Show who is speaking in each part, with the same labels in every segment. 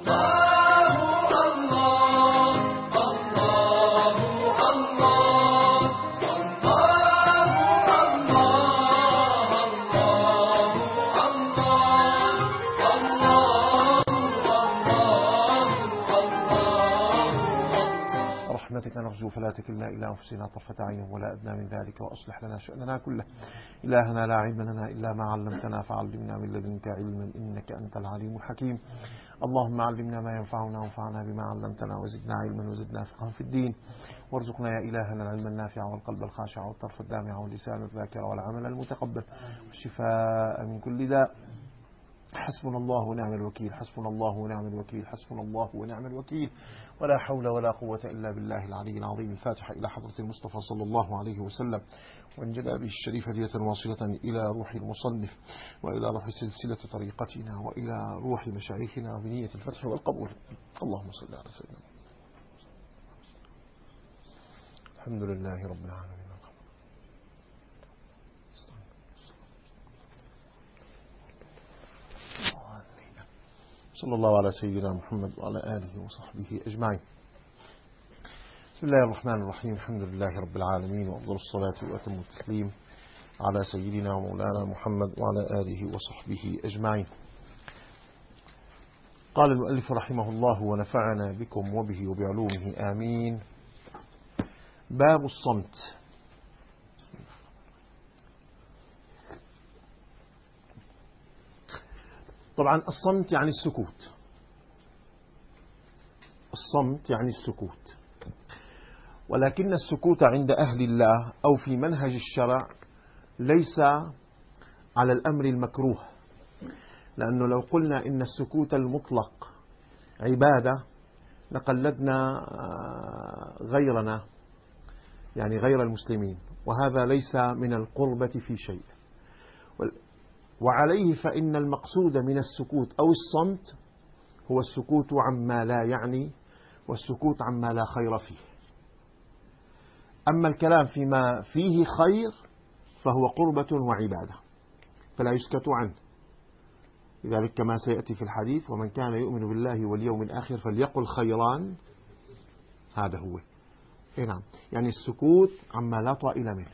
Speaker 1: نرجو فلا تكلنا إلى أنفسنا طرفة عين ولا أدنى من ذلك، وأصلح لنا شأننا كله. إلهنا لا علم لنا إلا ما علمتنا فعلمنا من لدنك علما إنك أنت العليم الحكيم. اللهم علمنا ما ينفعنا وانفعنا بما علمتنا وزدنا علما وزدنا فقها في الدين، وارزقنا يا إلهنا العلم النافع والقلب الخاشع والطرف الدامع واللسان الذاكر والعمل المتقبل والشفاء من كل داء. حسبنا الله ونعم الوكيل، حسبنا الله ونعم الوكيل، حسبنا الله ونعم الوكيل، ولا حول ولا قوة إلا بالله العلي العظيم. الفاتحة إلى حضرة المصطفى صلى الله عليه وسلم، وانجلى به الشريف هدية واصلة إلى روح المصنف وإلى روح سلسلة طريقتنا وإلى روح مشايخنا بنية الفتح والقبول. اللهم صل على سيدنا. الحمد لله رب العالمين. صلى الله على سيدنا محمد وعلى آله وصحبه أجمعين. بسم الله الرحمن الرحيم. الحمد لله رب العالمين، وأفضل الصلاة وأتم التسليم على سيدنا ومولانا محمد وعلى آله وصحبه أجمعين. قال المؤلف رحمه الله ونفعنا بكم وبه وبعلومه آمين. باب الصمت. طبعا الصمت يعني السكوت، الصمت يعني السكوت، ولكن السكوت عند أهل الله أو في منهج الشرع ليس على الأمر المكروه، لأنه لو قلنا إن السكوت المطلق عبادة لقلدنا غيرنا، يعني غير المسلمين، وهذا ليس من القربة في شيء. وعليه فإن المقصود من السكوت أو الصمت هو السكوت عما لا يعني، والسكوت عما لا خير فيه. أما الكلام فيما فيه خير فهو قربة وعبادة فلا يسكت عنه، لذلك كما سيأتي في الحديث: ومن كان يؤمن بالله واليوم الآخر فليقل خيران. هذا هو نعم، يعني السكوت عما لا طائل منه.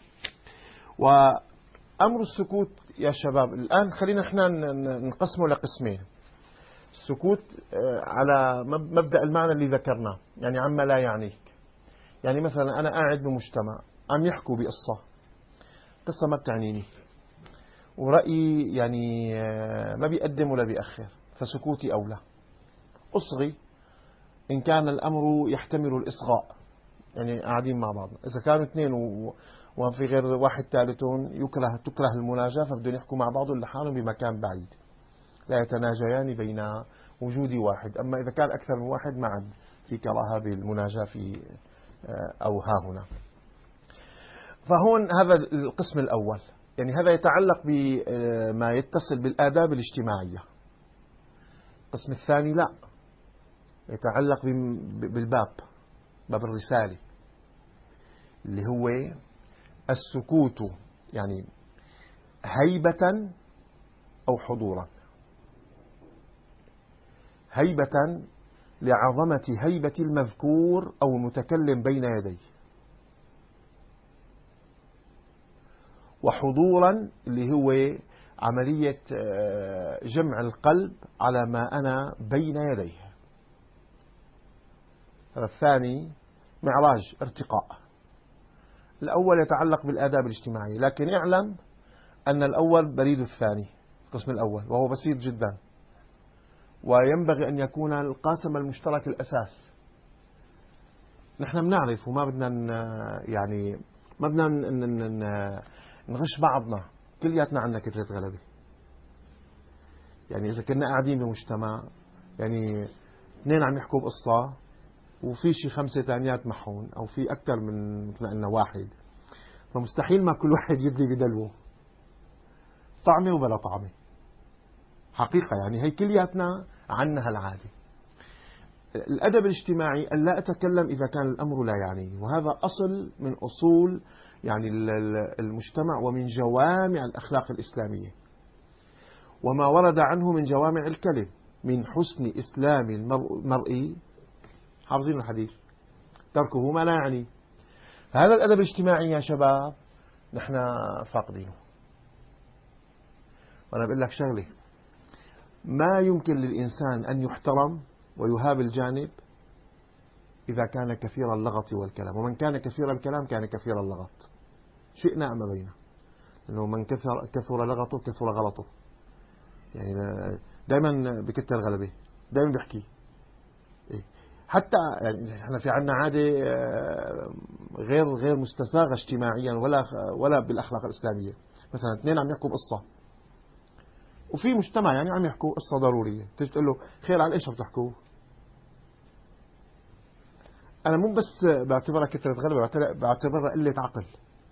Speaker 1: وأمر السكوت يا شباب الآن خلينا احنا نقسمه لقسمين: السكوت على مبدأ المعنى اللي ذكرناه، يعني عما لا يعنيك. يعني مثلا أنا قاعد بمجتمع عم يحكوا قصة ما بتعنيني، ورأيي يعني ما بيقدم ولا بيأخر، فسكوتي أولى. أصغي إن كان الأمر يحتمل الإصغاء، يعني قاعدين مع بعض، إذا كانوا اثنين وفي غير واحد ثالثون تكره المناجاة، فبدهم يحكوا مع بعض لحالهم بمكان بعيد لا يتناجيان بين وجود واحد. أما إذا كان أكثر من واحد ما عاد في كراهة بالمناجاة في أو ها هنا. فهون هذا القسم الأول، يعني هذا يتعلق بما يتصل بالآداب الاجتماعية. القسم الثاني لا، يتعلق باب الرسالة، اللي هو السكوت يعني هيبة أو حضورا. هيبة لعظمة هيبة المذكور أو المتكلم بين يديه، وحضورا اللي هو عملية جمع القلب على ما أنا بين يديه. هذا الثاني معراج ارتقاء. الأول يتعلق بالآداب الاجتماعية، لكن اعلم أن الأول بريد الثاني، القسم الأول، وهو بسيط جدا، وينبغي أن يكون القاسم المشترك الأساس. نحن بنعرف وما بدنا يعني ما بدنا نغش بعضنا، كلياتنا عندنا كثرة غلبة. يعني إذا كنا قاعدين بمجتمع، يعني اثنين عم يحكوا بقصة وفي شي 5 تانيات معهم، أو في أكثر من مثل أنه واحد، فمستحيل ما كل واحد يدلي بدلوه، طعمة وبلا طعمة. حقيقة يعني هي كلياتنا عنها العادة. الأدب الاجتماعي أن لا أتكلم إذا كان الأمر لا يعنيني، وهذا أصل من أصول يعني المجتمع ومن جوامع الأخلاق الإسلامية، وما ورد عنه من جوامع الكلم. من حسن إسلام المرء، حافظين الحديث، تركه ما لا يعني. هذا الأدب الاجتماعي يا شباب نحن فاقدينه. وأنا بقول لك شغلة، ما يمكن للإنسان أن يحترم ويهاب الجانب إذا كان كثير اللغط والكلام، ومن كان كثير الكلام كان كثير اللغط، شئنا أم أبينا، لأنه من كثر لغطه كثر غلطه. يعني دائما بكتر غلبه، دائما بحكي إيه. حتى يعني احنا في عنا عادة غير مستساغة اجتماعيا ولا بالأخلاق الإسلامية. مثلا اثنين عم يحكوا بقصة وفي مجتمع يعني عم يحكوا قصة ضرورية، تيجي تقول له خير على ايش بتحكوا؟ أنا مو بس بعتبرها كثرة غلبة، بعتبرها قلة عقل،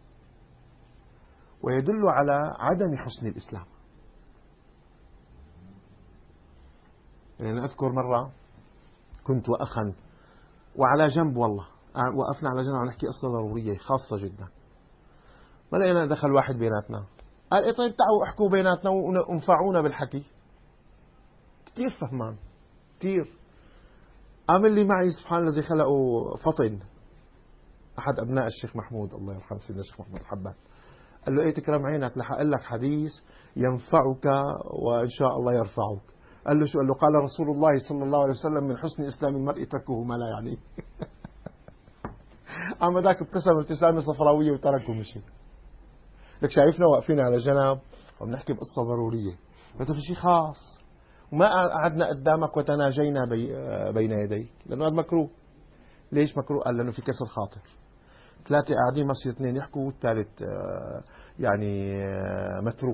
Speaker 1: ويدل على عدم حسن الإسلام. يعني أنا أذكر مرة كنت وأخا وعلى جنب، والله وقفنا على جنب عم نحكي قصة ضرورية خاصة جدا، ما لقينا دخل واحد بيناتنا قال إيه طيب تعالوا احكوا بيناتنا وانفعونا بالحكي. كثير فهمان، كثير. عامل لي معي سبحان الذي خلقه فطن، أحد أبناء الشيخ محمود الله يرحمه سيدنا الشيخ محمود حبان، قال له إيه تكرم عينك رح أقول لك حديث ينفعك وإن شاء الله يرفعك. قال له شو؟ قال له قال رسول الله صلى الله عليه وسلم من حسن إسلام المرء تركه ما لا يعني. أما ذاك ابتسم ابتسامة صفراوية وتركه مشي. لك شايفنا واقفين على جنب وبنحكي بقصة ضرورية، هذا في شيء خاص، وما قعدنا قدامك وتناجينا بين يديك، لأنه هذا مكروه. ليش مكروه؟ قال لأنه في كسر خاطر. ثلاثة قاعدين ما يصير اثنين يحكوا والثالث يعني متروك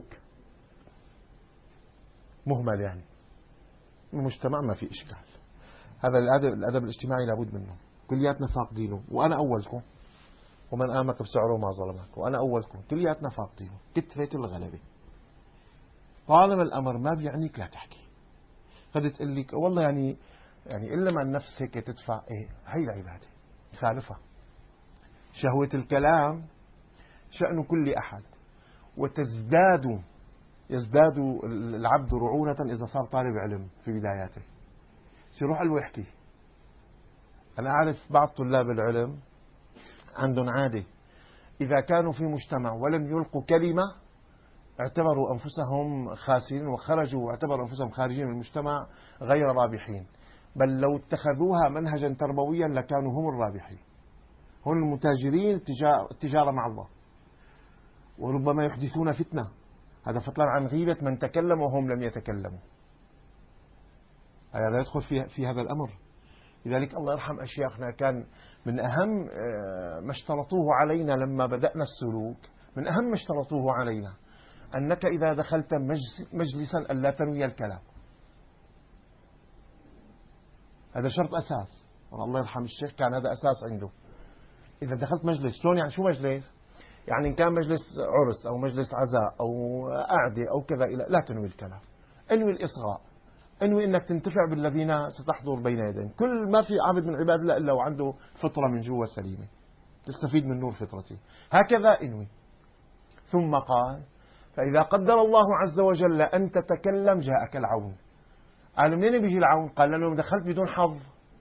Speaker 1: مهمل، يعني المجتمع ما في إشكال. هذا الأدب الاجتماعي لابد منه، كلياتنا فاقدينه، وأنا أولكم، ومن آمك بسعره ما ظلمك، وأنا أولكم، كلياتنا فاقدينه. كثرة الغلبة، طالما الأمر ما بيعنيك لا تحكي. قد تقول لك والله يعني إلا ما النفس هيك تدفع، إيه هي العبادة خالفها. شهوة الكلام شأن كل أحد، يزداد العبد رعونة إذا صار طالب علم في بداياته، يروح له يحكي. أنا أعرف بعض طلاب العلم عندهم عادة، إذا كانوا في مجتمع ولم يلقوا كلمة اعتبروا أنفسهم خاسرين وخرجوا، واعتبروا أنفسهم خارجين من المجتمع غير رابحين، بل لو اتخذوها منهجا تربويا لكانوا هم الرابحين. هم المتاجرين التجارة مع الله، وربما يحدثون فتنة. هذا فضلا عن غيبة من تكلم وهم لم يتكلموا، هذا يدخل في هذا الأمر. لذلك الله يرحم أشياخنا كان من أهم ما اشترطوه علينا لما بدأنا السلوك، من أهم ما اشترطوه علينا أنك إذا دخلت مجلسا ألا تنوي الكلام. هذا شرط أساس، الله يرحم الشيخ كان هذا أساس عنده. إذا دخلت مجلس، شلون يعني؟ شو مجلس؟ يعني إن كان مجلس عرس أو مجلس عزاء أو قعدة أو كذا، لا تنوي الكلام، انوي الإصغاء، انوي انك تنتفع بالذين ستحضر بين يديك. كل ما في عبد من عباد الله الا وعنده فطره من جوا سليمه، تستفيد من نور فطرته، هكذا انوي. ثم قال فاذا قدر الله عز وجل ان تتكلم جاءك العون. قال منين بيجي العون؟ قال لانه دخلت بدون حظ،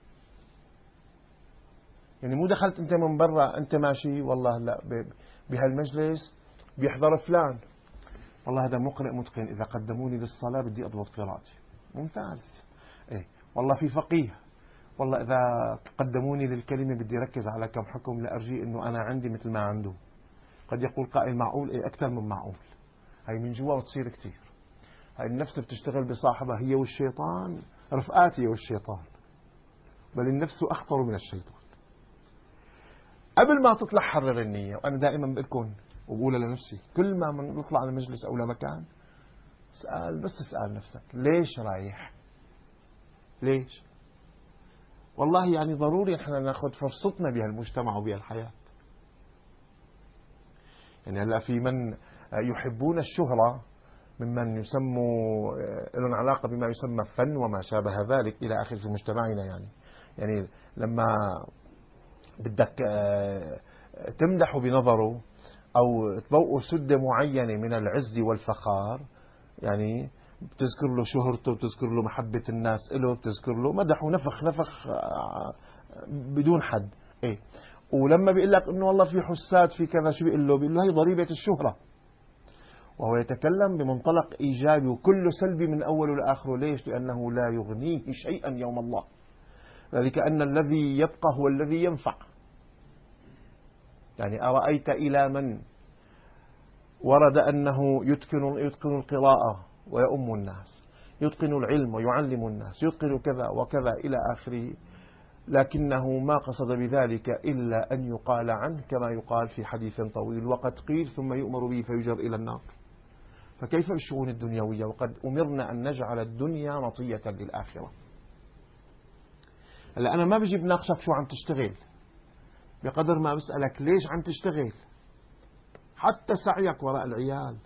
Speaker 1: يعني مو دخلت انت من برا، انت ماشي والله لا بهالمجلس بيحضر فلان، والله هذا مقرئ متقن، اذا قدموني للصلاه بدي اضبط قراءتي، ممتاز. إيه والله في فقيه، والله إذا قدموني للكلمة بدي ركز على كم حكم لأرجي إنه أنا عندي مثل ما عنده. قد يقول قائل معقول؟ إيه أكثر من معقول. هاي من جوا وتصير كتير. هاي النفس بتشتغل بصاحبها، هي والشيطان رفقات، هي والشيطان، بل النفس أخطر من الشيطان. قبل ما تطلع حرر النية، وأنا دائما بقولكم وبقولها لنفسي، كل ما نطلع على مجلس أو لمكان اسأل نفسك ليش رايح؟ ليش؟ والله يعني ضروري احنا ناخذ فرصتنا بهالمجتمع وبهالحياة. يعني هلا في من يحبون الشهرة ممن يسموا لهم علاقة بما يسمى فن وما شابه ذلك إلى آخر في مجتمعنا. يعني لما بدك تمدح بنظره أو تبوء سدة معينة من العز والفخار، يعني بتذكر له شهرته، بتذكر له محبة الناس له، بتذكر له مدح ونفخ نفخ بدون حد. إيه، ولما بيقول لك إنه والله في حساد في كذا، شو بيقول له؟ بيقول له هي ضريبة الشهرة، وهو يتكلم بمنطلق إيجابي وكله سلبي من أوله لآخره. ليش؟ لأنه لا يغنيه شيئا يوم الله، ذلك أن الذي يبقى هو الذي ينفع. يعني أرأيت إلى من ورد أنه يتقن القراءة ويؤم الناس، يتقن العلم ويعلم الناس، يتقن كذا وكذا إلى آخره، لكنه ما قصد بذلك إلا أن يقال عنه كما يقال في حديث طويل: وقد قيل ثم يؤمر به فيجر إلى النار. فكيف بالشؤون الدنيوية وقد أمرنا أن نجعل الدنيا مطية للآخرة؟ هلا أنا ما بجي بناقشك شو عم تشتغل، بقدر ما بسألك ليش عم تشتغل. حتى سعيك وراء العيال،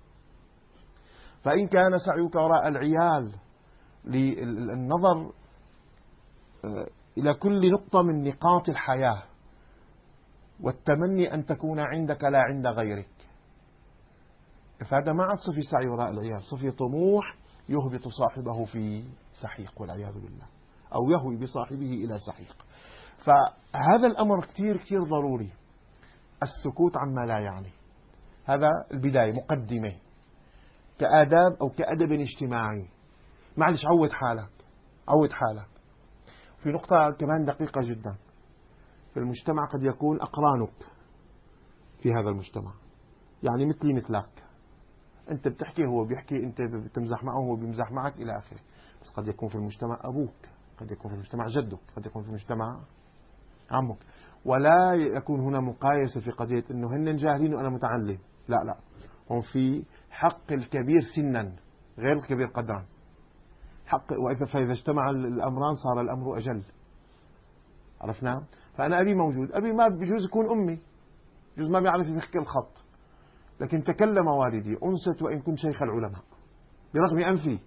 Speaker 1: فإن كان سعيك وراء العيال للنظر إلى كل نقطة من نقاط الحياة والتمني أن تكون عندك لا عند غيرك، فهذا ما عاد صفي سعي وراء العيال، صفي طموح يهبط صاحبه في سحيق والعياذ بالله، أو يهوي بصاحبه إلى سحيق. فهذا الأمر كتير كتير ضروري، السكوت عما لا يعني. هذا البداية، مقدمة كآداب أو كأدب اجتماعي. معلش عود حالك، عود حالك. في نقطة كمان دقيقة جدا، في المجتمع قد يكون أقرانك في هذا المجتمع، يعني مثلي مثلك، أنت بتحكي هو بيحكي، أنت بتمزح معه هو بيمزح معك إلى آخره. بس قد يكون في المجتمع أبوك، قد يكون في المجتمع جدك، قد يكون في المجتمع عمك، ولا يكون هنا مقايسة في قضية أنه هن جاهلين وأنا متعلم. لا لا، هم في حق الكبير سنا غير الكبير قدرا. حق، فإذا اجتمع الأمران صار الأمر أجل. عرفنا؟ فأنا أبي موجود، أبي ما بجوز يكون أمي، بجوز ما بيعرف يحكي الخط، لكن تكلم والدي، أنست وإن كنت شيخ العلماء برغم أنفي،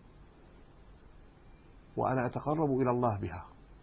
Speaker 1: وأنا أتقرب إلى الله بها.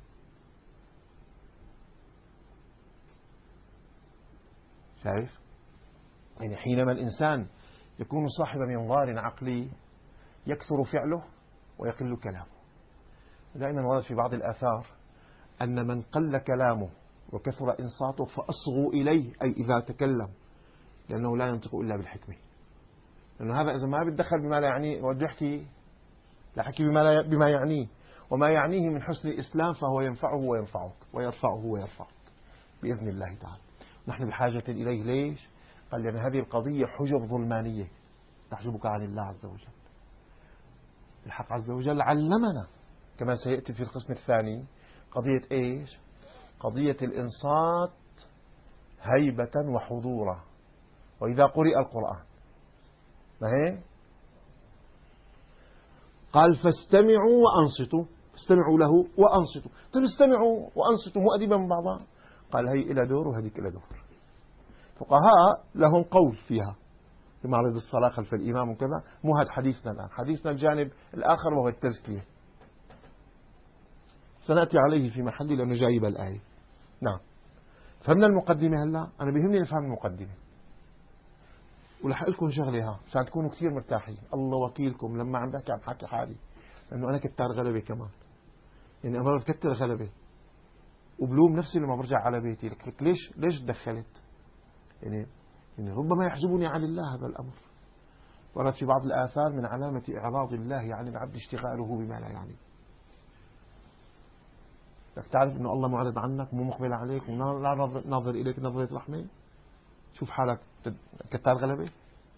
Speaker 1: شايف؟ يعني حينما الإنسان يكون صاحب منظار عقلي يكثر فعله ويقل كلامه. دائما ورد في بعض الآثار أن من قل كلامه وكثر إنصاته فأصغوا إليه، أي إذا تكلم، لأنه لا ينطق إلا بالحكمة. لأنه هذا إذا ما بيتدخل بما لا يعنيه وده يحكي، لا حكي بما يعنيه، وما يعنيه من حسن الإسلام فهو ينفعه وينفعك ويرفعه ويرفعك بإذن الله تعالى. نحن بحاجة إليه. ليش؟ قال لأن هذه القضية حجب ظلمانية تحجبك عن الله عز وجل. الحق عز وجل علمنا كما سيأتي في القسم الثاني قضية إيش؟ قضية الإنصات هيبة وحضورا، وإذا قرئ القرآن ما هي؟ قال فاستمعوا وأنصتوا، استمعوا له وأنصتوا. طيب استمعوا وأنصتوا مؤدبا من بعضها. قال هي إلى دور وهذيك إلى دور. فقهاء لهم قول فيها في معرض الصلاة خلف الإمام وكذا. مو هذا حديثنا الآن، حديثنا الجانب الآخر وهو التزكية، سنأتي عليه في محل لأنه جايب الآية. نعم، فهمنا المقدمة. هلا أنا بيهمني نفهم المقدمة، ولحق لكم شغلها عشان تكونوا كثير مرتاحين. الله وكيلكم لما عم بحكي عم حكي حالي، لأنه أنا كتار غلبة كمان. يعني أنا بكتر غلبة وبلوم نفسي لما برجع على بيتي، لك ليش دخلت؟ يعني ربما يحجبني عن الله هذا الأمر. ورد في بعض الآثار من علامة إعراض الله عن العبد اشتغاله بما لا يعني. بدك تعرف أنه الله معرض عنك، مو مقبل عليك، ولا ناظر إليك نظرة رحمة. شوف حالك كتار غلبة.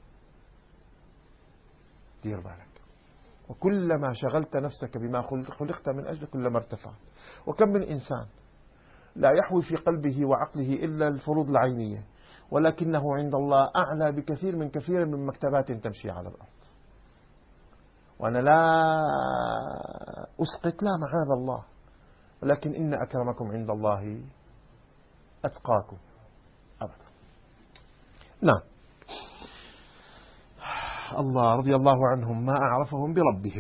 Speaker 1: دير بالك، وكلما شغلت نفسك بما خلقت من أجل كلما ارتفعت. وكم من إنسان لا يحوي في قلبه وعقله إلا الفروض العينية، ولكنه عند الله أعلى بكثير من كثير من مكتبات تمشي على الأرض. وأنا لا أسقط، لا معاذ الله، ولكن إن أكرمكم عند الله أتقاكم أبدا. نعم، الله رضي الله عنهم ما أعرفهم بربهم.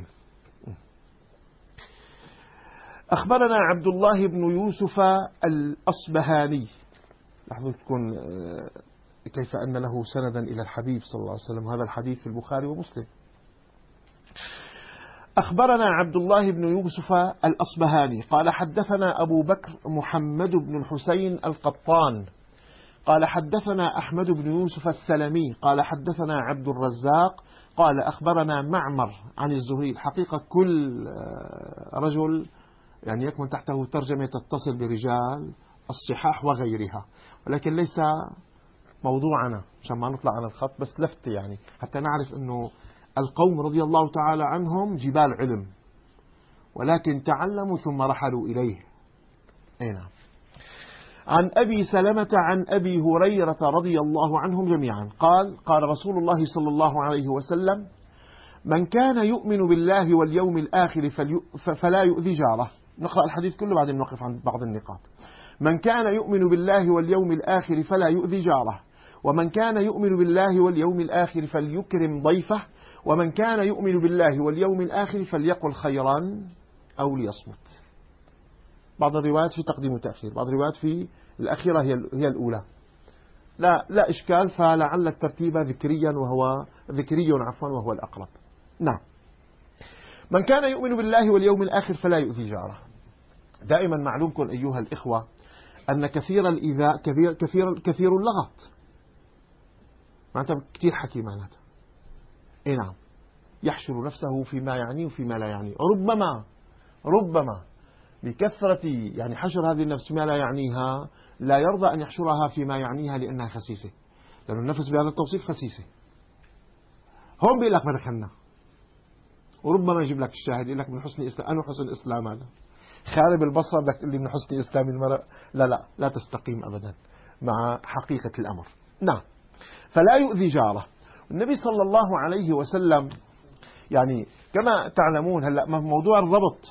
Speaker 1: أخبرنا عبد الله بن يوسف الأصبهاني، لاحظوا تكون كيف أن له سندا إلى الحبيب صلى الله عليه وسلم. هذا الحديث في البخاري ومسلم. أخبرنا عبد الله بن يوسف الأصبهاني قال حدثنا أبو بكر محمد بن الحسين القطان قال حدثنا أحمد بن يوسف السلمي قال حدثنا عبد الرزاق قال أخبرنا معمر عن الزهري. الحقيقة كل رجل يعني يكمن تحته ترجمة تتصل برجال الصحاح وغيرها، ولكن ليس موضوعنا عشان ما نطلع عن الخط، بس لفتة يعني حتى نعرف أنه القوم رضي الله تعالى عنهم جبال علم، ولكن تعلموا ثم رحلوا إليه. أي نعم. عن أبي سلمة عن أبي هريرة رضي الله عنهم جميعا قال قال رسول الله صلى الله عليه وسلم: من كان يؤمن بالله واليوم الآخر فلا يؤذي جاره. نقرأ الحديث كله بعدين نوقف عن بعض النقاط. من كان يؤمن بالله واليوم الآخر فلا يؤذي جاره، ومن كان يؤمن بالله واليوم الآخر فليكرم ضيفه، ومن كان يؤمن بالله واليوم الآخر فليقل خيرا أو ليصمت. بعض الروايات في تقديم وتأخير، بعض الروايات في الأخيرة هي الأولى. لا إشكال، فلعل الترتيب ذكريا وهو الأقرب. نعم. من كان يؤمن بالله واليوم الآخر فلا يؤذي جاره. دائما معلومكم أيها الإخوة أن كثير الإيذاء كثير اللغط، معناتها كثير حكي معناتها. إيه نعم. يحشر نفسه فيما يعنيه وفيما لا يعنيه. ربما بكثرة يعني حشر هذه النفس فيما لا يعنيها لا يرضى أن يحشرها فيما يعنيها لأنها خسيسة، لأن النفس بهذا التوصيف خسيسة. هون بيقول لك ما دخلنا، وربما يجيب لك الشاهد يقول لك من حسن إسلام. أنا حسن إسلام هذا خارب البصرة بدك تقول لي من حسن إسلام المرء؟ لا تستقيم أبدا مع حقيقة الأمر. نعم. فلا يؤذي جاره. النبي صلى الله عليه وسلم يعني كما تعلمون هلا موضوع الربط،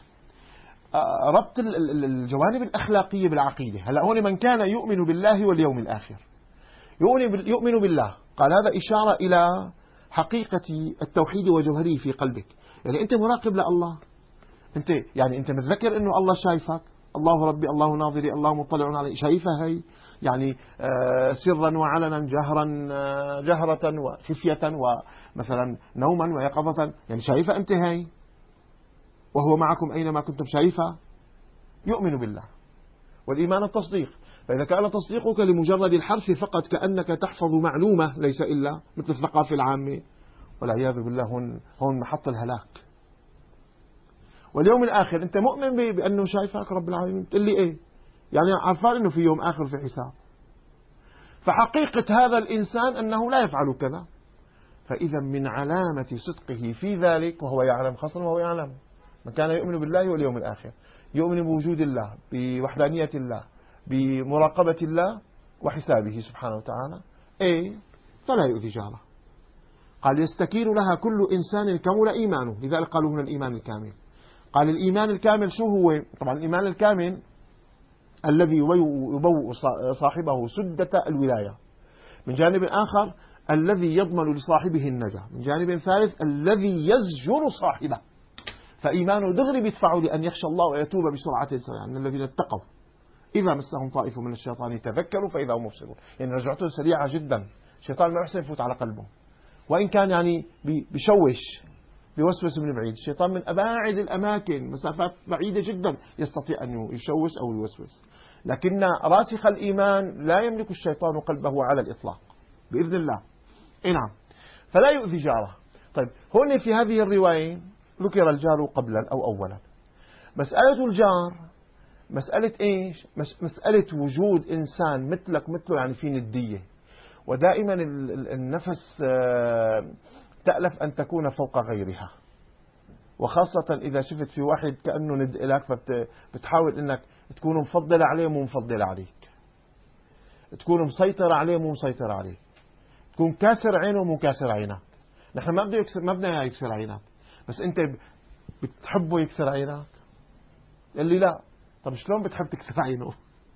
Speaker 1: ربط الجوانب الأخلاقية بالعقيدة. هلا هون من كان يؤمن بالله واليوم الآخر، يؤمن بالله، قال هذا إشارة إلى حقيقة التوحيد وجوهره في قلبك. يعني أنت مراقب لله، أنت متذكر أنه الله شايفك، الله ربي، الله ناظري، الله مطلع علي، شايفها هي يعني سرا وعلنا، جهرة وخفية، ومثلا نوما ويقظة، يعني شايفة أنت هي، وهو معكم أينما كنتم، شايفة. يؤمن بالله. والإيمان التصديق، فإذا كان تصديقك لمجرد الحرف فقط كأنك تحفظ معلومة ليس إلا مثل الثقافة العامة، والعياذ بالله هون محط الهلاك. واليوم الآخر أنت مؤمن بأنه شايفك رب العالمين، تقول لي إيه يعني؟ عارفان أنه في يوم آخر في حساب. فحقيقة هذا الإنسان أنه لا يفعل كذا. فإذا من علامة صدقه في ذلك، وهو يعلم خاصة، وهو يعلم من كان يؤمن بالله واليوم الآخر، يؤمن بوجود الله، بوحدانية الله، بمراقبة الله وحسابه سبحانه وتعالى، فلا يؤذي جاره. قال يستكين لها كل إنسان كمل إيمانه، لذلك قالوا هنا الإيمان الكامل. قال الإيمان الكامل شو هو؟ طبعا الإيمان الكامل الذي يبوء صاحبه سدة الولاية، من جانب آخر الذي يضمن لصاحبه النجاة، من جانب ثالث الذي يزجر صاحبه، فإيمانه دغري بيدفعه لأن يخشى الله ويتوب بسرعة سريعة. أن الذين اتقوا إذا مسهم طائف من الشيطان تذكروا فإذا هم مبصرون، يعني رجعته سريعة جدا. الشيطان ما يحسن يفوت على قلبه، وإن كان يعني بيشوش بيوسوس من بعيد. الشيطان من أباعد الأماكن، مسافات بعيدة جدا يستطيع أن يشوش أو يوسوس، لكن راسخ الإيمان لا يملك الشيطان قلبه على الإطلاق بإذن الله. نعم. فلا يؤذي جاره. طيب هون في هذه الرواية ذكر الجار قبلا أو أولا. مسألة الجار مسألة إيش؟ مسألة وجود إنسان مثلك مثله، يعني في ندية، ودائما النفس تألف أن تكون فوق غيرها، وخاصة إذا شفت في واحد كأنه ند لك، فبتحاول أنك تكون مفضل عليه مو مفضل عليك، تكون مسيطر عليه مو مسيطر عليك، تكون كاسر عينه مو كاسر عينك. نحن ما بدنا يكسر عينك، بس أنت بتحبه يكسر عينك؟ اللي لا. طب شلون بتحب تكسر عينه؟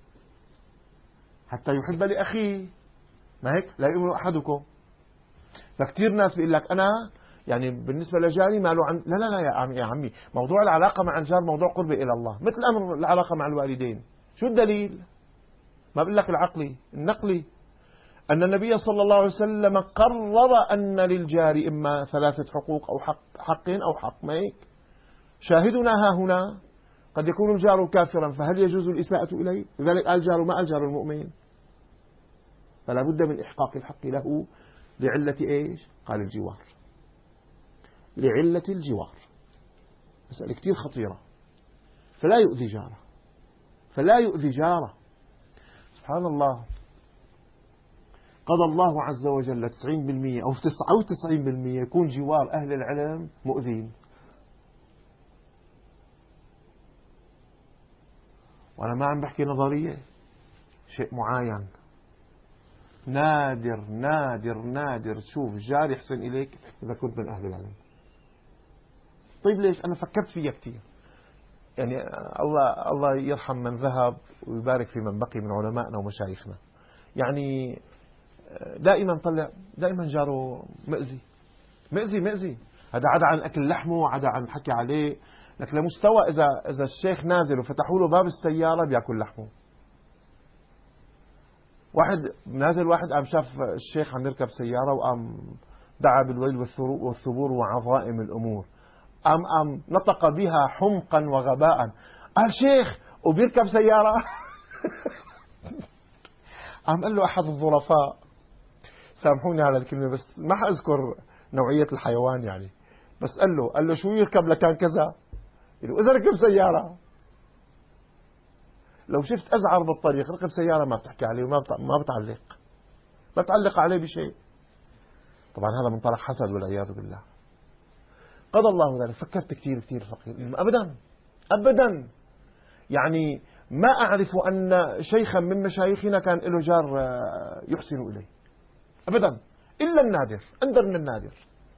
Speaker 1: حتى يحب لأخيه، ما هيك؟ لا يؤمن أحدكم. فكتير ناس بيقول لك أنا يعني بالنسبة لجاري ما له لا يا عمي، موضوع العلاقة مع الجار موضوع قربة إلى الله، مثل أمر العلاقة مع الوالدين. شو الدليل؟ ما بقول لك العقلي، النقلي، أن النبي صلى الله عليه وسلم قرر أن للجار إما 3 حقوق أو حقين أو حق، ما هيك؟ شاهدنا ها هنا قد يكون الجار كافرا، فهل يجوز الإساءة إليه؟ لذلك الجار ما الجار المؤمن، فلا بد من إحقاق الحق له لعلة إيش؟ قال الجوار، لعلة الجوار. مسألة كتير خطيرة. فلا يؤذي جاره، فلا يؤذي جاره. سبحان الله، قضى الله عز وجل 90% أو 99% يكون جوار أهل العلم مؤذين. وأنا ما عم بحكي نظرية، شيء معاين. نادر نادر نادر تشوف جار يحسن إليك إذا كنت من أهل العلم. طيب ليش؟ أنا فكرت فيها كتير. يعني الله يرحم من ذهب ويبارك في من بقي من علمائنا ومشايخنا. يعني دائما جاره مأذي. هذا عدا عن أكل لحمه، عدا عن حكي عليه، لكن لمستوى إذا الشيخ نازل وفتحوا له باب السيارة بيأكل لحمه. واحد قام شاف الشيخ عم يركب سيارة وقام دعا بالويل والثبور وعظائم الأمور، قام نطق بها حمقا وغباء. قال شيخ وبيركب سيارة. قام قال له أحد الظرفاء، سامحوني على الكلمة بس ما حأذكر نوعية الحيوان يعني، بس قال له شو يركب لكان كذا؟ إذا ركب سيارة، لو شفت أزعر بالطريق ركب سيارة ما بتحكي عليه وما بتعلق عليه بشيء. طبعا هذا منطلق حسد والعياذ بالله. قضى الله ذلك. فكرت كثير فقير. أبدا يعني ما أعرف أن شيخا من مشايخنا كان له جار يحسن إليه أبدا، إلا النادر، أندر من النادر.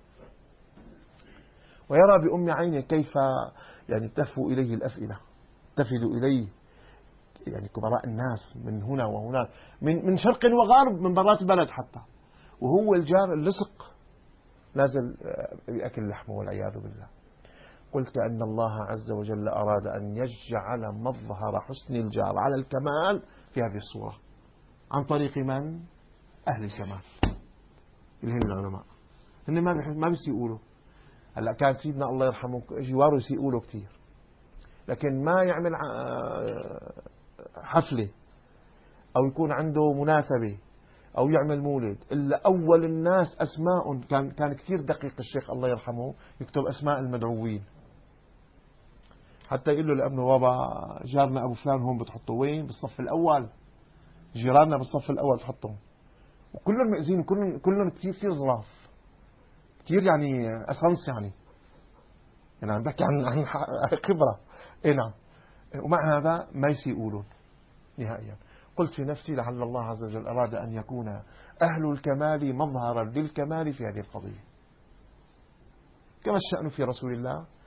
Speaker 1: ويرى بأم عينه كيف يعني تهفو إليه الأفئدة، تفد إليه يعني كبراء الناس من هنا وهناك، من شرق وغرب، من برات البلد حتى، وهو الجار اللصق نازل بأكل لحمه والعياذ بالله. قلت أن الله عز وجل أراد أن يجعل مظهر حسن الجار على الكمال في هذه الصورة، عن طريق من؟ أهل الكمال اللي هم العلماء. هن ما بيسيئوا. هلا كان سيدنا الله يرحمه جواره يسيئوا له كثير، لكن ما يعمل حفلة أو يكون عنده مناسبة أو يعمل مولد إلا أول الناس أسماء. كان كثير دقيق الشيخ الله يرحمه، يكتب أسماء المدعوين، حتى يقول له لابنه بابا جارنا أبو فلان هون بتحطه وين؟ بالصف الأول. جيراننا بالصف الأول تحطهم، وكلهم مئزين، كلهم كثير ظراف، كثير يعني أسانس يعني عم بحكي عن خبرة. نعم. ومع هذا ما يسيئولون نهائيا. قلت في نفسي لعل الله عز وجل أراد أن يكون أهل الكمال مظهرا للكمال في هذه القضية، كما الشأن في رسول الله